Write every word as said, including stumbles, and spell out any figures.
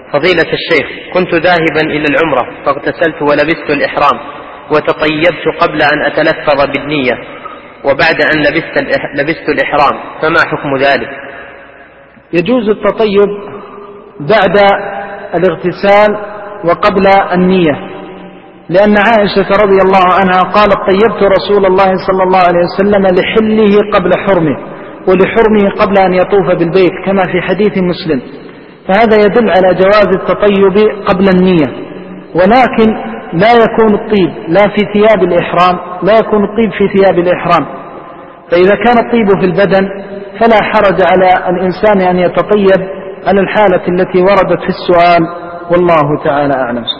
فضيلة الشيخ، كنت ذاهبا إلى العمرة فاغتسلت ولبست الإحرام وتطيبت قبل أن أتلفظ بالنية وبعد أن لبست, لبست الإحرام، فما حكم ذلك؟ يجوز التطيب بعد الاغتسال وقبل النية، لأن عائشة رضي الله عنها قالت طيبت رسول الله صلى الله عليه وسلم لحله قبل حرمه ولحرمه قبل أن يطوف بالبيت كما في حديث مسلم، فهذا يدل على جواز التطيب قبل النية. ولكن لا يكون الطيب لا في ثياب الإحرام لا يكون الطيب في ثياب الإحرام، فإذا كان الطيب في البدن فلا حرج على الإنسان أن يتطيب على الحالة التي وردت في السؤال، والله تعالى أعلم.